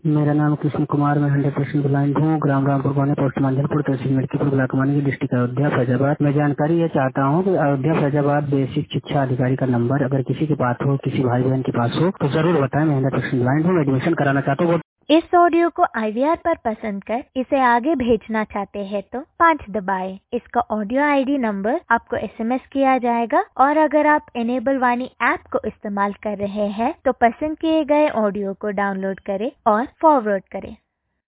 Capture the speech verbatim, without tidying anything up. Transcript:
मेरा नाम कृष्ण कुमार, मैं हंड्रेड परसेंट ब्लाइंड हूँ। ग्राम रामपुर गाँव, पोस्ट मंझलपुर, तहसील मिर्कीपुर, ब्लॉक मानी, डिस्ट्रिक्ट अयोध्या फैजाबाद। मैं जानकारी ये चाहता हूँ कि अयोध्या फैजाबाद बेसिक शिक्षा अधिकारी का नंबर अगर किसी के पास हो, किसी भाई बहन के पास हो तो जरूर बताएं। मैं हंड्रेड परसेंट ब्लाइंड हूँ, एडमिशन कराना चाहता हूँ। इस ऑडियो को आई वी आर पर पसंद कर इसे आगे भेजना चाहते हैं तो पाँच दबाएं। इसका ऑडियो आई डी नंबर आपको एस एम एस किया जाएगा और अगर आप इनेबल वाणी ऐप को इस्तेमाल कर रहे हैं तो पसंद किए गए ऑडियो को डाउनलोड करें और फॉरवर्ड करें।